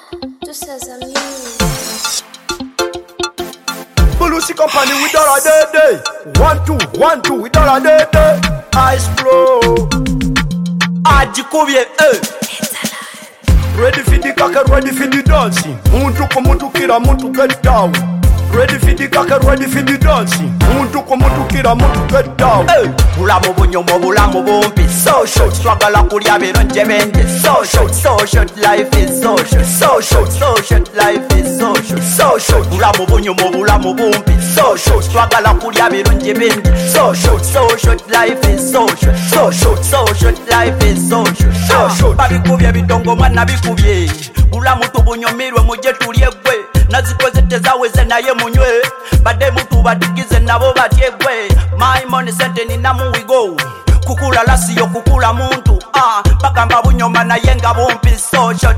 Just as a music. Bulusi company with all a day day. 1 2 with all a day day. Ice flow. Ajikubye Ready for the kaka, ready for the dancing. Muntu ko muntu kira muntu get down. Ready for the kaka, ready for the dancing. Muntu ko muntu kira muntu get down. Bulamu bunyomo bulamu bumpi. Social struggle kulya bironje bende. Social life is social. Social life is social. Bulamu bunyomo bulamu bumpi. Social struggle kulya bironje bende. Social life is social. Social life is social. Babikubye bitongo mwana bikubye. Bulamu tubunyomirwe muje tulyegwe. Nazikoze tezaweze naye munywe. Bade mutu badikize nabo batyegwe. My money sente ni namu we go. Kukula lasiyo kukula muntu. Bagamba bunyoma naye nga bumpi. Social.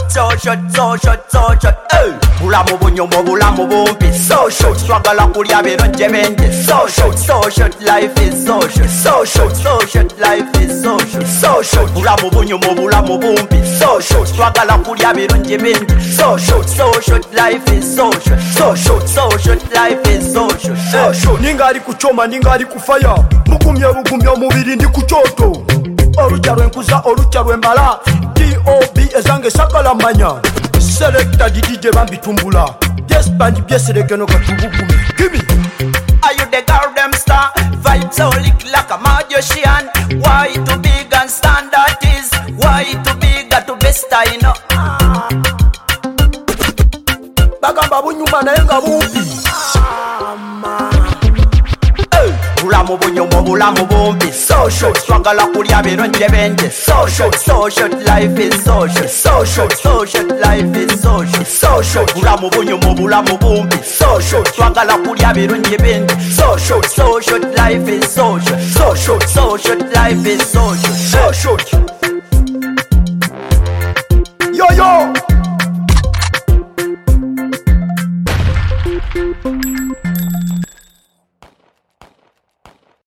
Bulamu bunyomo bulamu bumpi. Social struggle kulya bironje bende. Social life is social. Social life is social. Bulamu bunyomo bulamu bumpi. Social struggle kulya bironje bende. Social life is social. Social life is social. Ningali kuchoma ningali kufaya. Mugumye omubiri ndi kuchoto. Olucha lwenkuza olucha lwembala. D.O.B. ezange sakala manya. Selecta di DJ bambitumbula. Byespanji byeserekeno katubugume. Gimme. Are you the girl star? Vibes so lick like a magician. Why too big and standard is? Why too big to be style? Bagamba bunyuma naye nga bumpi. Bulamu bunyomo bulamu bumpi. Social struggle kulya bironje bende. Social life is social. Social life is social. Bulamu bunyomo bulamu bumpi. Social struggle kulya bironje bende. Social life is social. Social life is social.